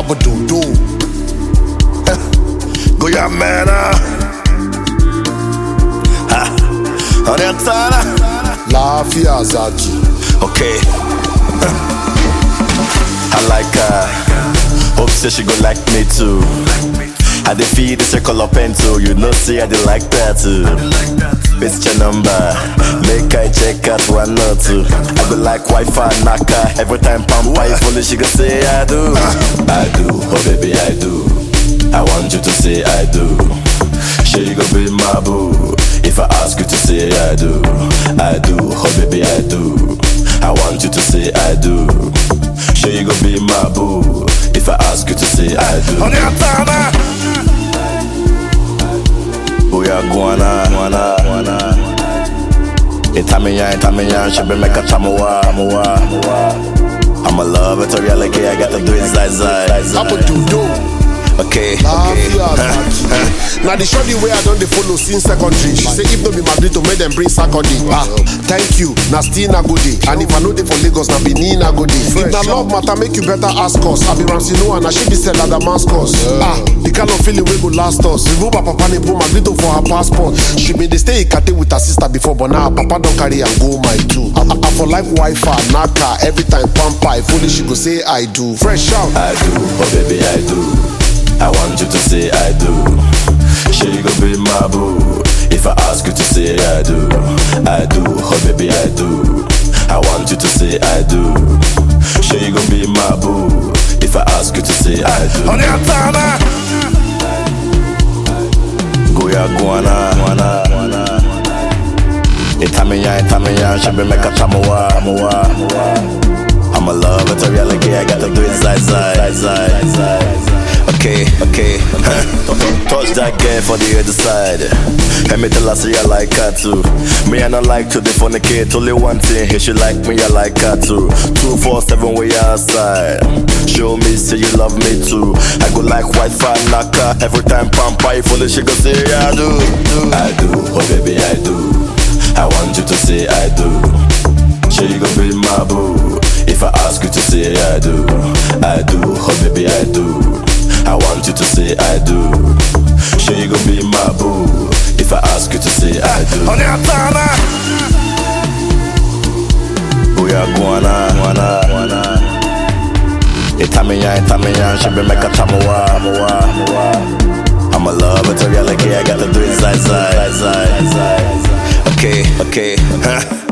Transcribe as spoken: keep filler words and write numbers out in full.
Abadodo. Go ya man. Ha. On your tana. Lafia Zaki. Okay. I like her. Hope say she go like me too. I dey feed the circle up and too. You know see I dey like that too. It's your number. Make I check out one or two. I go like Wi-Fi knocker. Every time pampa if only she go say I do. I do, oh baby I do. I want you to say I do. She go be my boo. If I ask you to say I do, I do, oh baby I do. I want you to say I do. She go be my boo. If I ask you to say I do. On your tana. Oh yeah, guana, guana, guana. Itamiya, Itamiya, she be make a chamuwa, chamuwa. I'm a love it, a reality, I gotta do it, zai, zai, zai. Abadodo. Okay, Lafia Zaki. Now the shorty way I don't dey follow since secondary. She say if no be Madrid to make them bring Saturday. Ah, thank you. Na still na go day. And if I know they for Lagos, na Benin na go day. If na love matter, make you better ask us. I be Ramsey Noah, na she be Stella Damascus. Ah, the kind of feeling we go last us. Remove her papa name, put Madrid for her passport. She been dey stay in Kate with her sister before, but now her papa don't carry and go my two. I, I, I for like Wi-Fi, Naka, every time pampa. If only she go say I do. Fresh out. I do, oh baby I do. I want you to say I do. She go be my boo. If I ask you to say I do, I do, oh baby I do. I want you to say I do. She go be my boo. If I ask you to say I do. On your tana. Go ya guana, guana, guana. Itamiya, Itamiya, she be make a chamuwa, chamuwa. I'm a love it, a reality, I gotta do it, zai, zai, zai, zai. Okay, okay, touch that girl for the other side. Let me tell her say I like her too. Me I not like to defecate, only one thing here she like me, I like her too. Two four seven way outside. Show me say you love me too. I go like Wi-Fi knocker. Every time pampa if only she go say I do. I do, oh baby I do. I want you to say I do. She go be my boo. If I ask you to say I do, I do, oh baby I do. I want you to say I do. She gon' be my boo. If I ask you to say I do. On your tana. Oh yeah, guana, guana, guana. Itamiya, Itamiya, she be make a chamuwa, chamuwa. I'm a love it, a reality, I gotta do it, zai, zai, zai, zai. Okay, okay.